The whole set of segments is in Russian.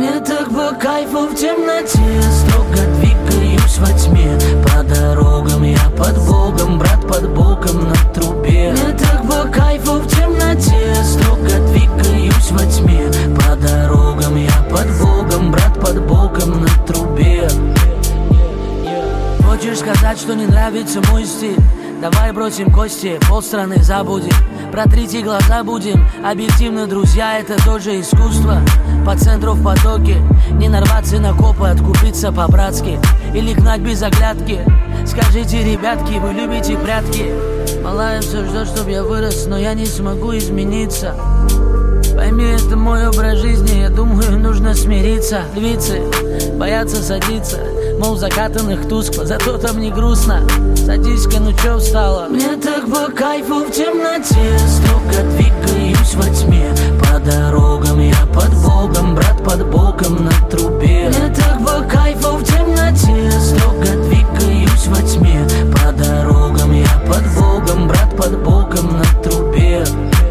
Мне так по кайфу в темноте, строго двигаюсь во тьме. По дорогам я под Богом, брат под боком на трубе. Мне так по кайфу в темноте, строго двигаюсь во тьме. По дорогам я под Богом, брат под боком на трубе. Хочешь сказать, что не нравится мой стиль? Давай бросим кости, полстраны забудем. Протрите глаза будем. Объективно, друзья, это тоже искусство. По центру в потоке. Не нарваться на копы, откупиться по-братски. Или гнать без оглядки. Скажите, ребятки, вы любите прятки? Малая все ждет, чтоб я вырос, но я не смогу измениться. Пойми, это мой образ жизни, я думаю, нужно смириться. Львицы боятся садиться, мол, закатанных тускло, зато там не грустно. Садись-ка, ну чё встала? Мне так по кайфу в темноте, строго двигаюсь во тьме. По дорогам я под Богом, брат под боком на трубе. Мне так по кайфу в темноте, строго двигаюсь во тьме. По дорогам я под Богом, брат под боком на трубе.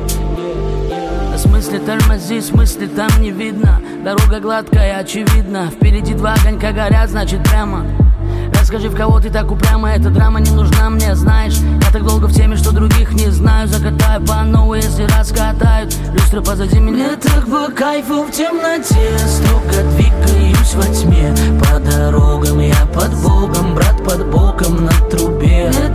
В смысле тормози, в смысле там не видно. Дорога гладкая, очевидно. Впереди два огонька горят, значит прямо. Расскажи, в кого ты так упрямо. Эта драма не нужна мне, знаешь. Я так долго в теме, что других не знаю. Закатаю по новой, если раскатают. Люстра позади меня. Мне так по кайфу в темноте, строго двигаюсь во тьме. По дорогам я под Богом, брат под боком на трубе. Мне